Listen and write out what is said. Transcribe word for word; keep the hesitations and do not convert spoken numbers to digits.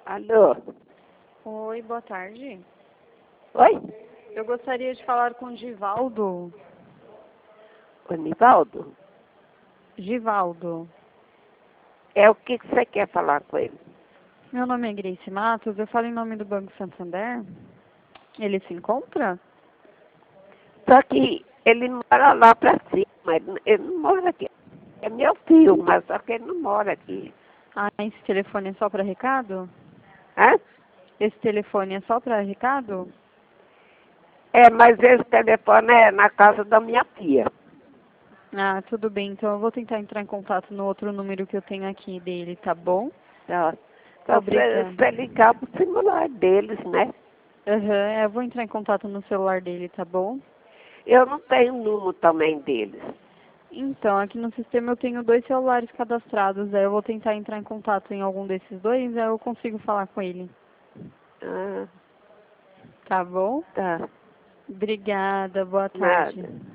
Alô? Oi, boa tarde. Oi? Eu gostaria de falar com o Givaldo. O Nivaldo? Givaldo. É o que que você quer falar com ele? Meu nome é Grace Matos, eu falo em nome do Banco Santander. Ele se encontra? Só que ele mora lá pra cima, ele, ele não mora aqui. É meu filho, mas só que ele não mora aqui. Ah, esse telefone é só para recado? Hã? Esse telefone é só para recado? É, mas esse telefone é na casa da minha tia. Ah, tudo bem. Então eu vou tentar entrar em contato no outro número que eu tenho aqui dele, tá bom? Tá? Só você, Obrigada. você ligar pro celular deles, né? Aham, eu vou entrar em contato no celular dele, tá bom? Eu não tenho número também deles. Então, aqui no sistema eu tenho dois celulares cadastrados, aí eu vou tentar entrar em contato em algum desses dois, aí eu consigo falar com ele. Ah, Tá bom? tá. Obrigada, boa tarde. Nada.